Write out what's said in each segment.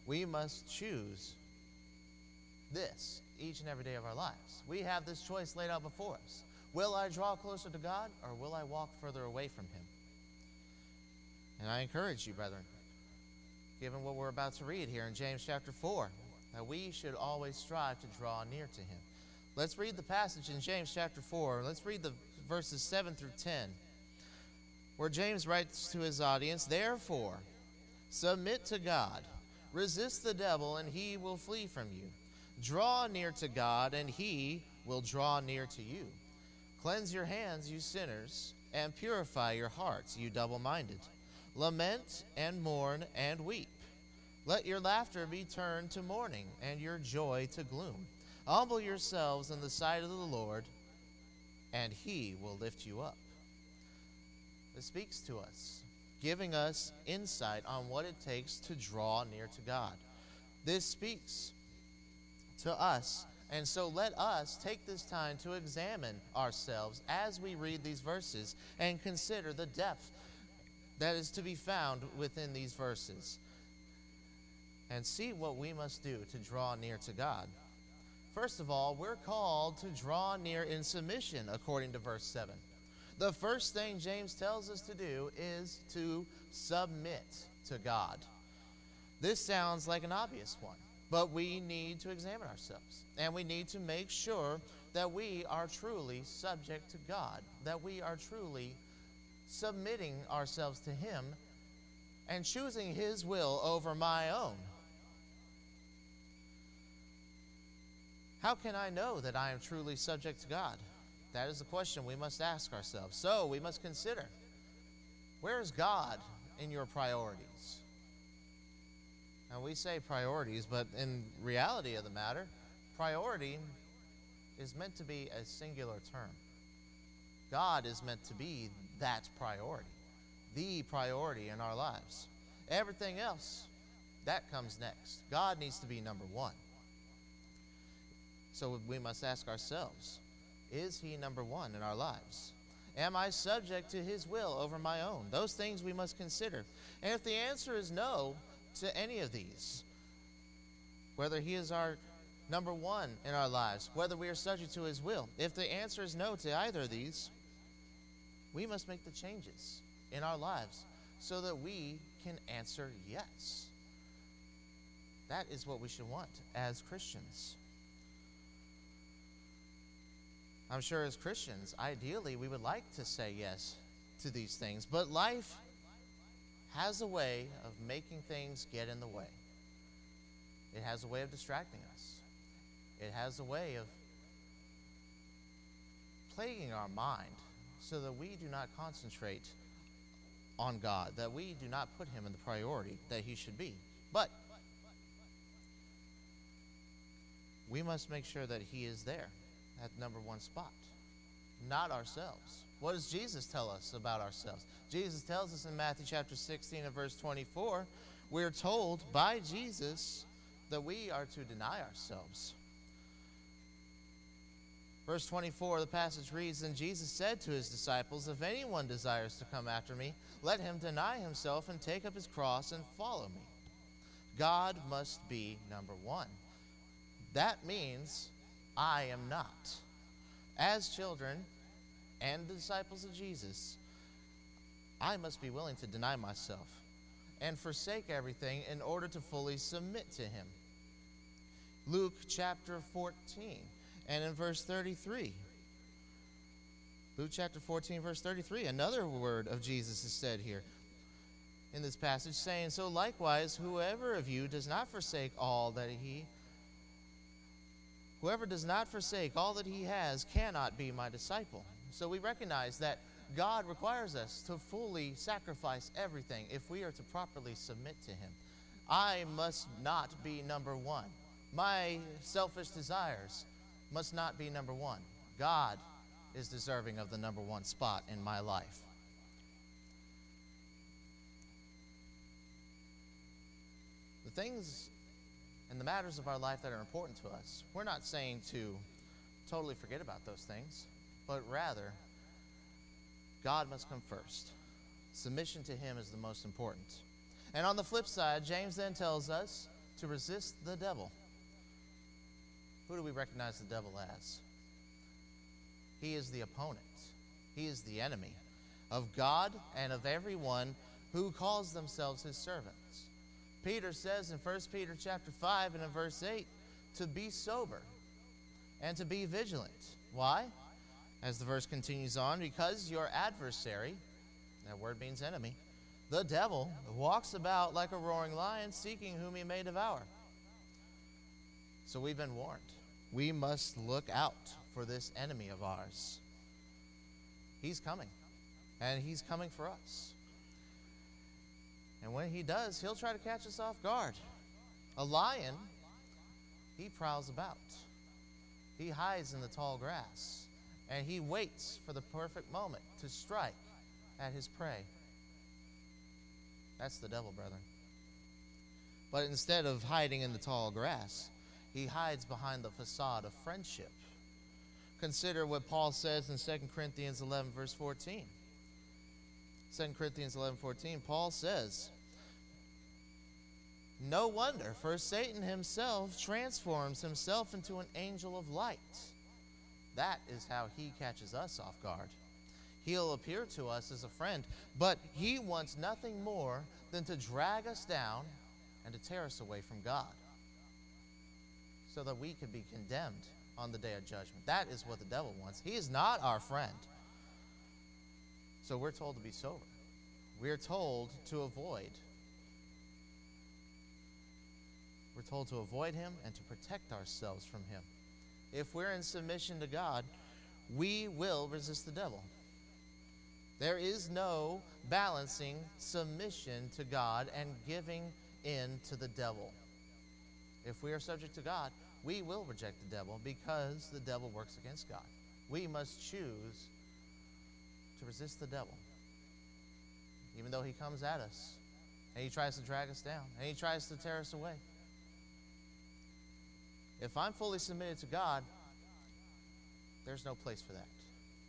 We must choose this each and every day of our lives. We have this choice laid out before us. Will I draw closer to God, or will I walk further away from Him? And I encourage you, brethren, given what we're about to read here in James chapter 4, that we should always strive to draw near to Him. Let's read the passage in James chapter 4. Let's read the verses 7 through 10, where James writes to his audience, "Therefore, submit to God. Resist the devil, and he will flee from you. Draw near to God, and He will draw near to you. Cleanse your hands, you sinners, and purify your hearts, you double-minded. Lament and mourn and weep. Let your laughter be turned to mourning, and your joy to gloom. Humble yourselves in the sight of the Lord, and He will lift you up." This speaks to us, giving us insight on what it takes to draw near to God. This speaks to us, and so let us take this time to examine ourselves as we read these verses and consider the depth that is to be found within these verses, and see what we must do to draw near to God. First of all, we're called to draw near in submission, according to verse 7. The first thing James tells us to do is to submit to God. This sounds like an obvious one, but we need to examine ourselves, and we need to make sure that we are truly subject to God, that we are truly submitting ourselves to Him and choosing His will over my own. How can I know that I am truly subject to God? That is the question we must ask ourselves. So we must consider, where is God in your priorities? Now we say priorities, but in reality of the matter, priority is meant to be a singular term. God is meant to be that priority, the priority in our lives. Everything else, that comes next. God needs to be number one. So we must ask ourselves, is He number one in our lives? Am I subject to His will over my own? Those things we must consider. And if the answer is no to any of these, whether He is our number one in our lives, whether we are subject to His will, if the answer is no to either of these, we must make the changes in our lives so that we can answer yes. That is what we should want as Christians. I'm sure as Christians, ideally, we would like to say yes to these things, but life has a way of making things get in the way. It has a way of distracting us. It has a way of plaguing our mind so that we do not concentrate on God, that we do not put Him in the priority that He should be. But we must make sure that He is there at number one spot, not ourselves. What does Jesus tell us about ourselves? Jesus tells us in Matthew chapter 16 and verse 24, we're told by Jesus that we are to deny ourselves. Verse 24, the passage reads, "Then Jesus said to His disciples, if anyone desires to come after me, let him deny himself and take up his cross and follow me." God must be number one. That means I am not. As children and the disciples of Jesus, I must be willing to deny myself and forsake everything in order to fully submit to Him. Luke chapter 14 and in verse 33. Luke chapter 14 verse 33, another word of Jesus is said here in this passage, saying, "So likewise, whoever of you does not forsake all that he has cannot be my disciple." So we recognize that God requires us to fully sacrifice everything if we are to properly submit to Him. I must not be number one. My selfish desires must not be number one. God is deserving of the number one spot in my life. The things and the matters of our life that are important to us, we're not saying to totally forget about those things, but rather God must come first. Submission to Him is the most important. And on the flip side, James then tells us to resist the devil. Who do we recognize the devil as? He is the opponent. He is the enemy of God and of everyone who calls themselves his servants. Peter says in 1 Peter chapter 5 and in verse 8 to be sober and to be vigilant. Why? As the verse continues on, because your adversary, that word means enemy, the devil, walks about like a roaring lion seeking whom he may devour. So we've been warned. We must look out for this enemy of ours. He's coming, and he's coming for us. And when he does, he'll try to catch us off guard. A lion, he prowls about. He hides in the tall grass, and he waits for the perfect moment to strike at his prey. That's the devil, brethren. But instead of hiding in the tall grass, he hides behind the facade of friendship. Consider what Paul says in 2 Corinthians 11, verse 14. 2 Corinthians 11:14, Paul says, no wonder, for Satan himself transforms himself into an angel of light. That is how he catches us off guard. He'll appear to us as a friend, but he wants nothing more than to drag us down and to tear us away from God, so that we could be condemned on the day of judgment. That is what the devil wants. He is not our friend. So we're told to be sober. We're told to avoid. We're told to avoid him and to protect ourselves from him. If we're in submission to God, we will resist the devil. There is no balancing submission to God and giving in to the devil. If we are subject to God, we will reject the devil because the devil works against God. We must choose to resist the devil, even though he comes at us and he tries to drag us down and he tries to tear us away. If I'm fully submitted to God, there's no place for that.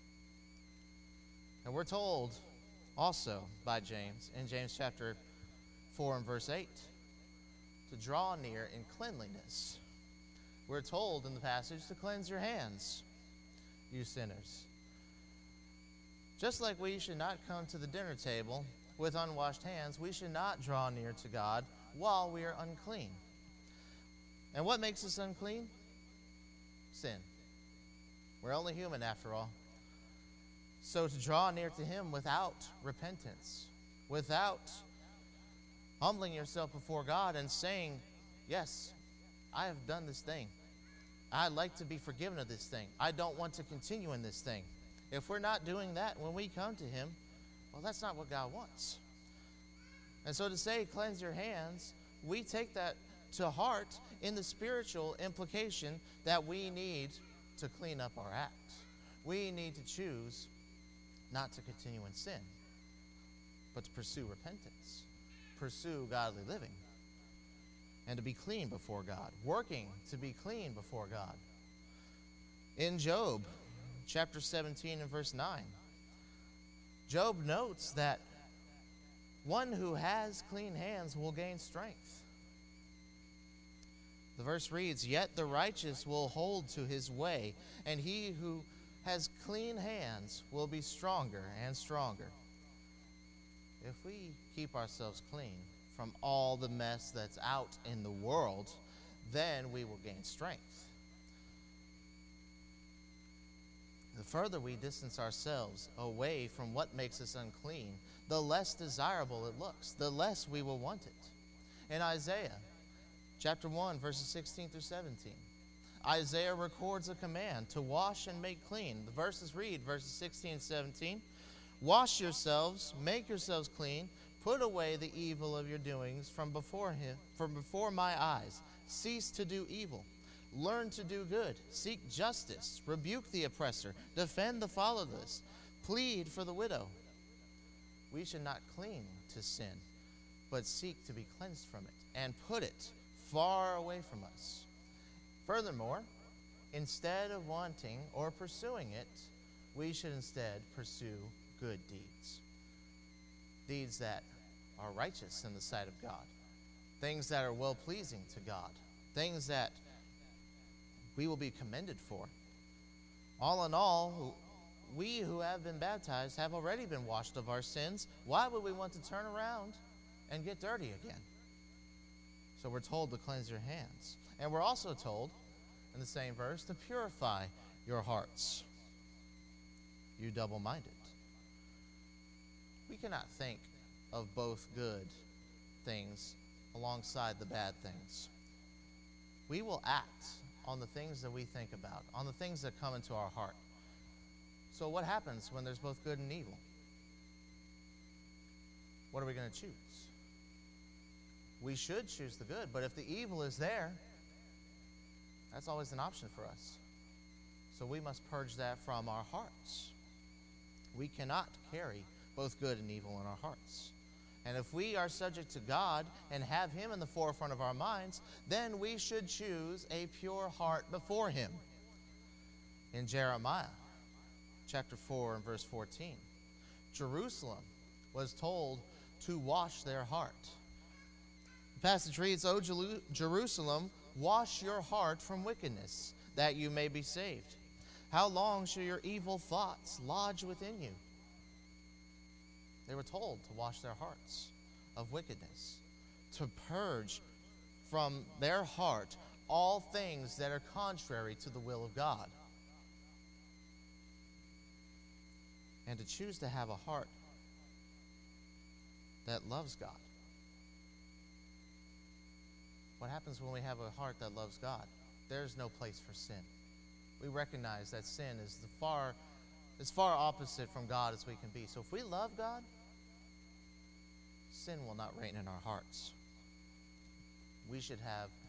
And we're told also by James, in James chapter 4 and verse 8, to draw near in cleanliness. We're told in the passage to cleanse your hands, you sinners. Just like we should not come to the dinner table with unwashed hands, we should not draw near to God while we are unclean. And what makes us unclean? Sin. We're only human after all. So to draw near to him without repentance, without humbling yourself before God and saying, yes, I have done this thing. I'd like to be forgiven of this thing. I don't want to continue in this thing. If we're not doing that when we come to him, well, that's not what God wants. And so to say, cleanse your hands, we take that to heart in the spiritual implication that we need to clean up our act. We need to choose not to continue in sin, but to pursue repentance, pursue godly living, and to be clean before God, working to be clean before God. In Job, chapter 17 and verse 9, Job notes that one who has clean hands will gain strength. The verse reads, yet the righteous will hold to his way, and he who has clean hands will be stronger and stronger. If we keep ourselves clean from all the mess that's out in the world, then we will gain strength. The further we distance ourselves away from what makes us unclean, the less desirable it looks, the less we will want it. In Isaiah chapter 1, verses 16 through 17, Isaiah records a command to wash and make clean. The verses read, verses 16 and 17, wash yourselves, make yourselves clean, put away the evil of your doings from before my eyes. Cease to do evil. Learn to do good. Seek justice. Rebuke the oppressor. Defend the fatherless. Plead for the widow. We should not cling to sin, but seek to be cleansed from it and put it far away from us. Furthermore, instead of wanting or pursuing it, we should instead pursue good deeds. Deeds that are righteous in the sight of God. things that are well-pleasing to God, things that we will be commended for. All in all, we who have been baptized have already been washed of our sins. Why would we want to turn around and get dirty again? So we're told to cleanse your hands. And we're also told, in the same verse, to purify your hearts, you double-minded. We cannot think of both good things alongside the bad things. We will act on the things that we think about, on the things that come into our heart. So what happens when there's both good and evil? What are we going to choose? We should choose the good, but if the evil is there, that's always an option for us. So we must purge that from our hearts. We cannot carry both good and evil in our hearts. And if we are subject to God and have Him in the forefront of our minds, then we should choose a pure heart before Him. In Jeremiah chapter 4 and verse 14, Jerusalem was told to wash their heart. The passage reads, O Jerusalem, wash your heart from wickedness, that you may be saved. How long shall your evil thoughts lodge within you? They were told to wash their hearts of wickedness, to purge from their heart all things that are contrary to the will of God, and to choose to have a heart that loves God. What happens when we have a heart that loves God? There's no place for sin. We recognize that sin is as far opposite from God as we can be. So if we love God, sin will not reign in our hearts. We should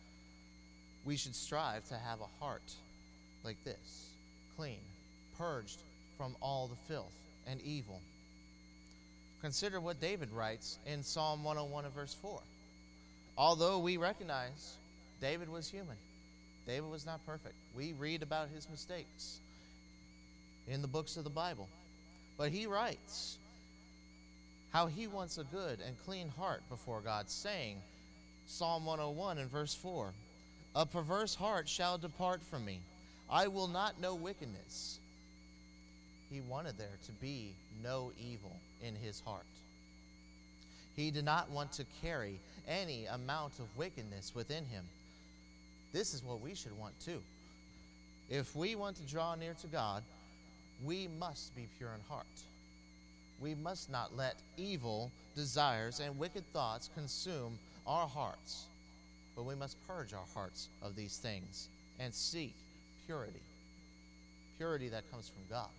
strive to have a heart like this, clean, purged from all the filth and evil. Consider what David writes in Psalm 101 and verse 4. Although we recognize David was human, David was not perfect. We read about his mistakes in the books of the Bible. But he writes how he wants a good and clean heart before God, saying, Psalm 101 and verse 4, a perverse heart shall depart from me. I will not know wickedness. He wanted there to be no evil in his heart. He did not want to carry any amount of wickedness within him. This is what we should want too. If we want to draw near to God, we must be pure in heart. We must not let evil desires and wicked thoughts consume our hearts, but we must purge our hearts of these things and seek purity. Purity that comes from God.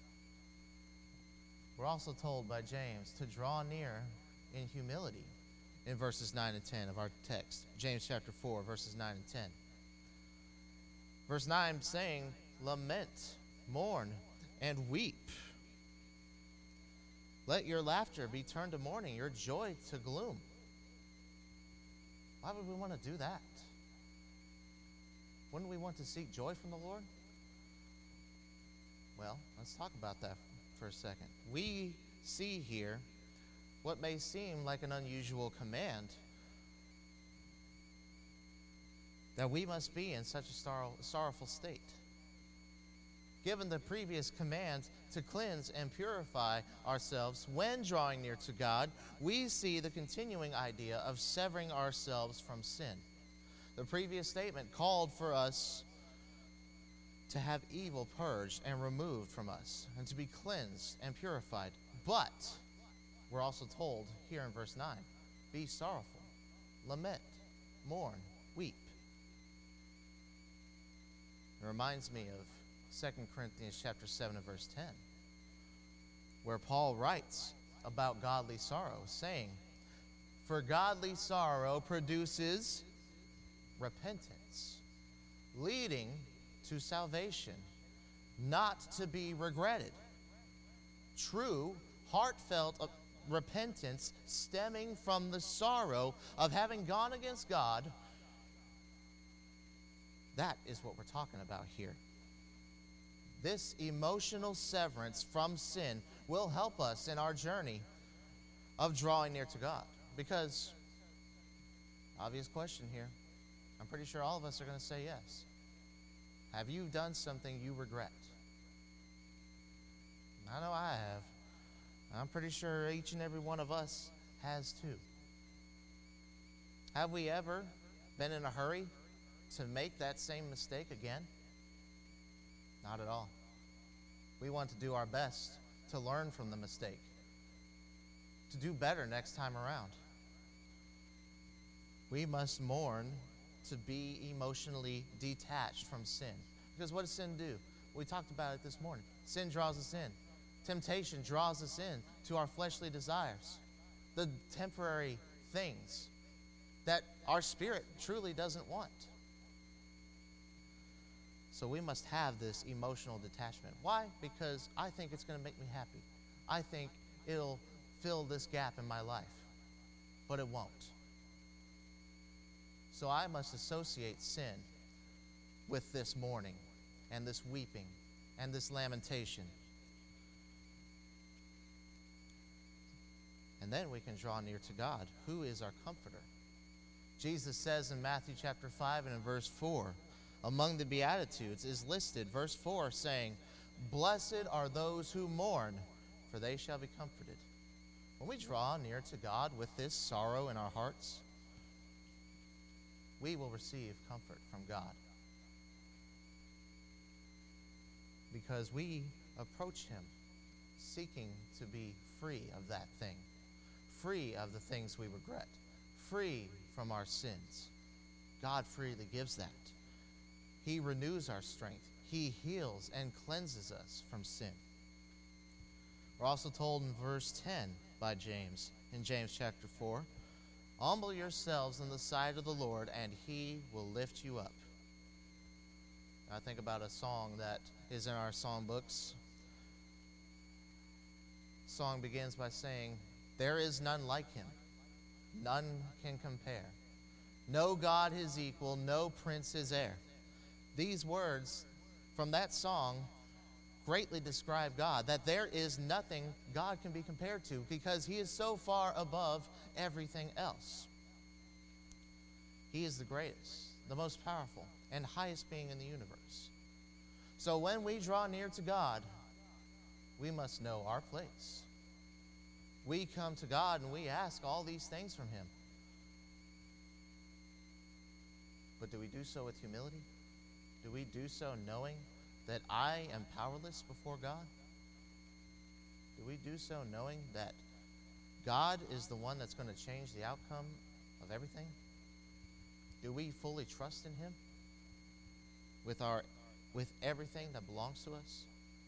We're also told by James to draw near in humility in verses 9 and 10 of our text. James chapter 4, verses 9 and 10. Verse 9 saying, lament, mourn, and weep. Let your laughter be turned to mourning, your joy to gloom. Why would we want to do that? Wouldn't we want to seek joy from the Lord? Well, let's talk about that for a second. We see here what may seem like an unusual command, that we must be in such a sorrowful state. Given the previous command to cleanse and purify ourselves when drawing near to God, we see the continuing idea of severing ourselves from sin. The previous statement called for us to have evil purged and removed from us, and to be cleansed and purified. But we're also told here in verse 9, be sorrowful, lament, mourn, weep. It reminds me of 2 Corinthians chapter 7 and verse 10, where Paul writes about godly sorrow, saying, for godly sorrow produces repentance, leading to salvation, not to be regretted. True, heartfelt repentance stemming from the sorrow of having gone against God. That is what we're talking about here. This emotional severance from sin will help us in our journey of drawing near to God. Because, Obvious question here. I'm pretty sure all of us are going to say yes. Have you done something you regret? I know I have. I'm pretty sure each and every one of us has too. Have we ever been in a hurry to make that same mistake again? Not at all. We want to do our best to learn from the mistake, to do better next time around. We must mourn to be emotionally detached from sin. Because what does sin do? We talked about it this morning. Sin draws us in. Temptation draws us in to our fleshly desires, the temporary things that our spirit truly doesn't want. So we must have this emotional detachment. Why? Because I think it's going to make me happy. I think it'll fill this gap in my life. But it won't. So I must associate sin with this mourning and this weeping and this lamentation. And then we can draw near to God, who is our comforter. Jesus says in Matthew chapter 5 and in verse 4, among the Beatitudes is listed, verse 4, saying, "Blessed are those who mourn, for they shall be comforted." When we draw near to God with this sorrow in our hearts, we will receive comfort from God. Because we approach Him seeking to be free of that thing, free of the things we regret, free from our sins. God freely gives that. He renews our strength. He heals and cleanses us from sin. We're also told in verse 10 by James, in James chapter 4, "Humble yourselves in the sight of the Lord, and He will lift you up." I think about a song that is in our song books. The song begins by saying, "There is none like Him, none can compare. No God His equal, no prince His heir." These words from that song greatly describe God, that there is nothing God can be compared to because He is so far above everything else. He is the greatest, the most powerful, and highest being in the universe. So when we draw near to God, we must know our place. We come to God and we ask all these things from Him. But do we do so with humility? Do we do so knowing that I am powerless before God? Do we do so knowing that God is the one that's going to change the outcome of everything? Do we fully trust in Him with everything that belongs to us?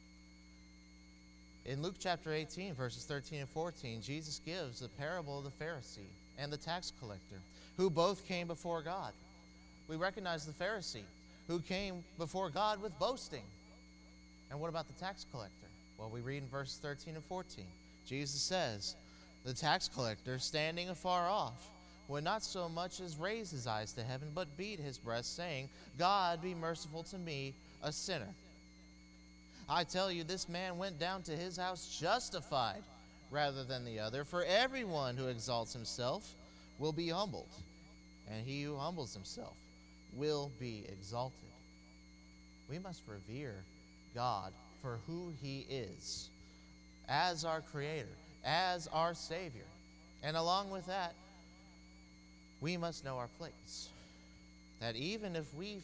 In Luke chapter 18, verses 13 and 14, Jesus gives the parable of the Pharisee and the tax collector, who both came before God. We recognize the Pharisee, who came before God with boasting. And what about the tax collector? Well, we read in verses 13 and 14. Jesus says, "The tax collector, standing afar off, would not so much as raise his eyes to heaven, but beat his breast, saying, 'God, be merciful to me, a sinner.' I tell you, this man went down to his house justified rather than the other. For everyone who exalts himself will be humbled, and he who humbles himself will be exalted." We must revere God for who He is, as our Creator, as our Savior. And along with that, we must know our place. That even if we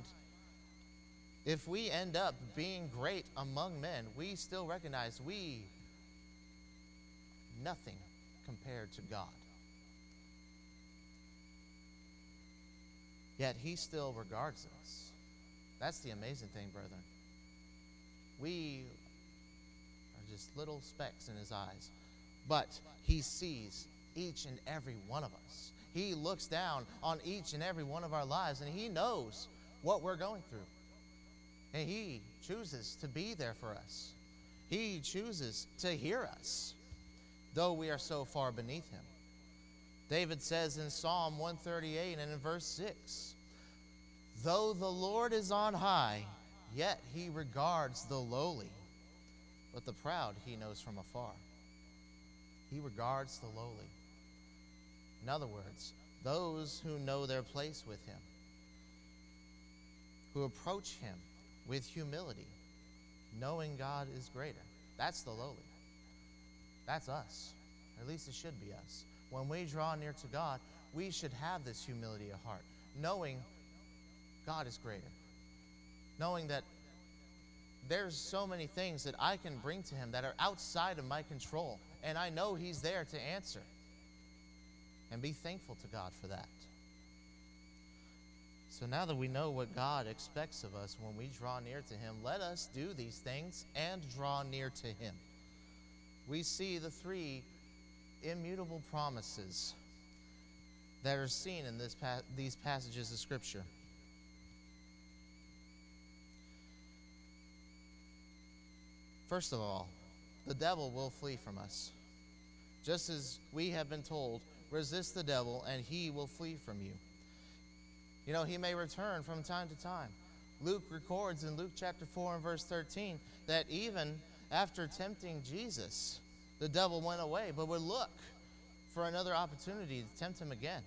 end up being great among men, we still recognize nothing compared to God. Yet He still regards us. That's the amazing thing, brethren. We are just little specks in His eyes. But He sees each and every one of us. He looks down on each and every one of our lives, and He knows what we're going through. And He chooses to be there for us. He chooses to hear us, though we are so far beneath Him. David says in Psalm 138 and in verse 6, "Though the Lord is on high, yet He regards the lowly, but the proud He knows from afar." He regards the lowly. In other words, those who know their place with him, who approach him with humility, knowing God is greater. That's the lowly. That's us. Or at least it should be us. When we draw near to God, we should have this humility of heart, knowing God is greater. Knowing that there's so many things that I can bring to him that are outside of my control, and I know he's there to answer. And be thankful to God for that. So now that we know what God expects of us when we draw near to him, let us do these things and draw near to him. We see the three immutable promises that are seen in these passages of Scripture. First of all, the devil will flee from us. Just as we have been told, resist the devil and he will flee from you. You know, he may return from time to time. Luke records in Luke chapter 4 and verse 13 that even after tempting Jesus, the devil went away, but would look for another opportunity to tempt him again.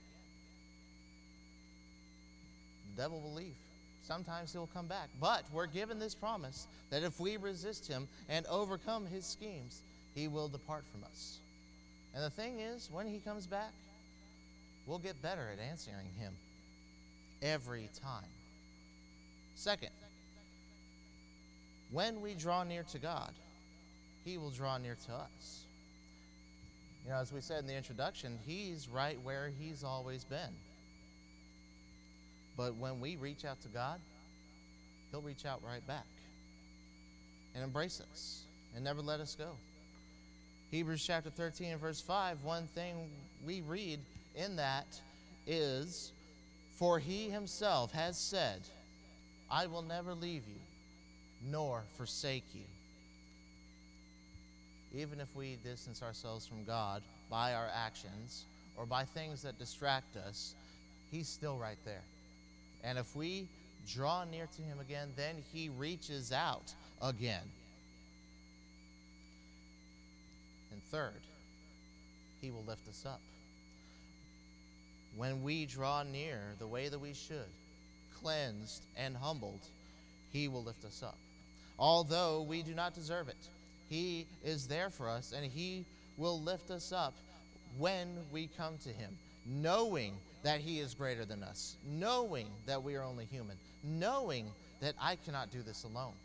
The devil will leave. Sometimes he'll come back. But we're given this promise that if we resist him and overcome his schemes, he will depart from us. And the thing is, when he comes back, we'll get better at answering him every time. Second, when we draw near to God, he will draw near to us. You know, as we said in the introduction, he's right where he's always been. But when we reach out to God, he'll reach out right back and embrace us and never let us go. Hebrews chapter 13 and verse 5, one thing we read in that is, for he himself has said, I will never leave you nor forsake you. Even if we distance ourselves from God by our actions or by things that distract us, he's still right there. And if we draw near to him again, then he reaches out again. And third, he will lift us up. When we draw near the way that we should, cleansed and humbled, he will lift us up. Although we do not deserve it, he is there for us, and he will lift us up when we come to him, knowing that he is greater than us, knowing that we are only human, knowing that I cannot do this alone.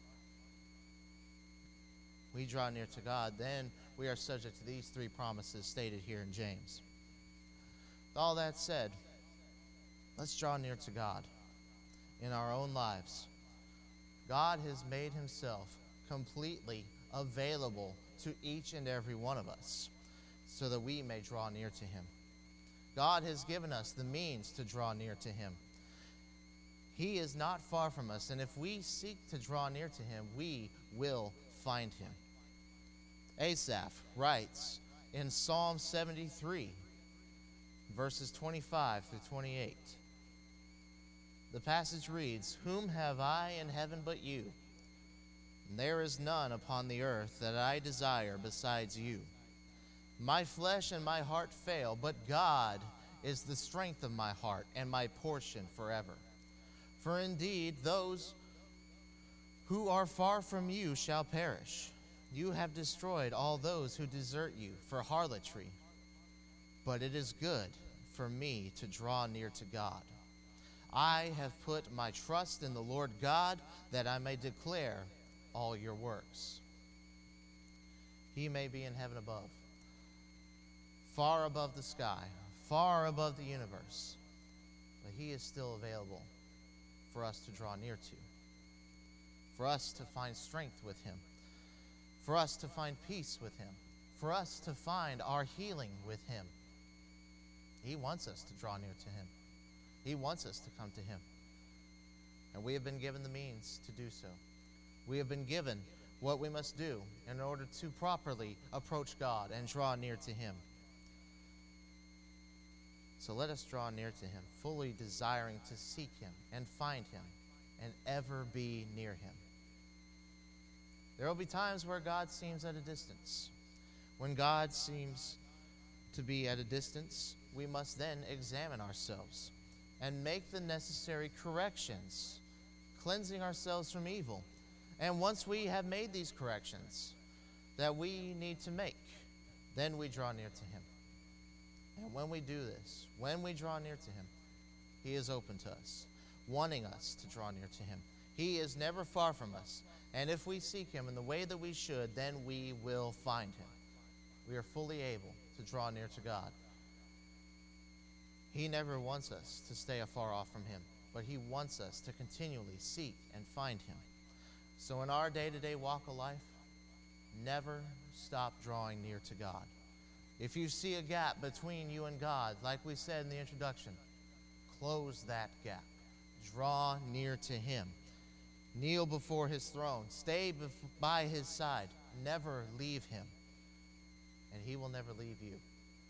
We draw near to God, then we are subject to these three promises stated here in James. With all that said, let's draw near to God in our own lives. God has made himself completely available to each and every one of us so that we may draw near to him. God has given us the means to draw near to him. He is not far from us, and if we seek to draw near to him, we will find him. Asaph writes in Psalm 73, verses 25 through 28. The passage reads, whom have I in heaven but you? And there is none upon the earth that I desire besides you. My flesh and my heart fail, but God is the strength of my heart and my portion forever. For indeed, those who are far from you shall perish. You have destroyed all those who desert you for harlotry. But it is good for me to draw near to God. I have put my trust in the Lord God, that I may declare all your works. He may be in heaven above, far above the sky, far above the universe, but he is still available for us to draw near to, for us to find strength with him, for us to find peace with him, for us to find our healing with him. He wants us to draw near to him. He wants us to come to him. And we have been given the means to do so. We have been given what we must do in order to properly approach God and draw near to him. So let us draw near to him, fully desiring to seek him and find him and ever be near him. There will be times where God seems at a distance. When God seems to be at a distance, we must then examine ourselves and make the necessary corrections, cleansing ourselves from evil. And once we have made these corrections that we need to make, then we draw near to him. And when we do this, when we draw near to him, he is open to us, wanting us to draw near to him. He is never far from us. And if we seek him in the way that we should, then we will find him. We are fully able to draw near to God. He never wants us to stay afar off from him, but he wants us to continually seek and find him. So in our day-to-day walk of life, never stop drawing near to God. If you see a gap between you and God, like we said in the introduction, close that gap. Draw near to him. Kneel before his throne. Stay by his side. Never leave him. And he will never leave you.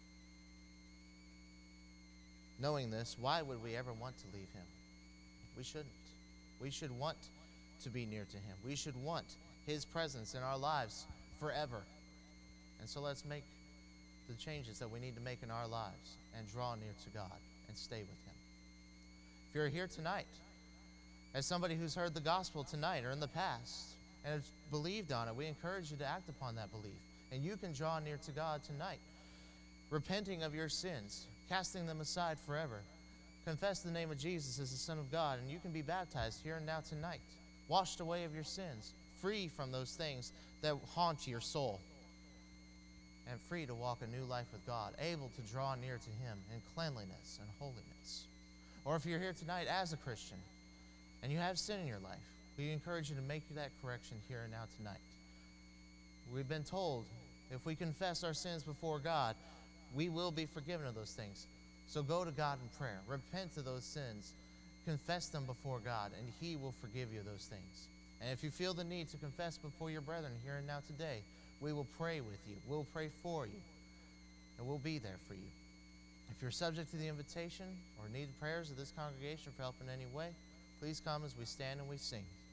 Knowing this, why would we ever want to leave him? We shouldn't. We should want to be near to him. We should want his presence in our lives forever. And so let's make the changes that we need to make in our lives and draw near to God and stay with him. If you're here tonight, as somebody who's heard the gospel tonight or in the past and has believed on it, we encourage you to act upon that belief. And you can draw near to God tonight, repenting of your sins, casting them aside forever. Confess the name of Jesus as the Son of God, and you can be baptized here and now tonight, washed away of your sins, free from those things that haunt your soul, and free to walk a new life with God, able to draw near to him in cleanliness and holiness. Or if you're here tonight as a Christian and you have sin in your life, we encourage you to make that correction here and now tonight. We've been told if we confess our sins before God, we will be forgiven of those things. So go to God in prayer. Repent of those sins. Confess them before God, and he will forgive you of those things. And if you feel the need to confess before your brethren here and now today, we will pray with you. We'll pray for you, and we'll be there for you. If you're subject to the invitation or need prayers of this congregation for help in any way, please come as we stand and we sing.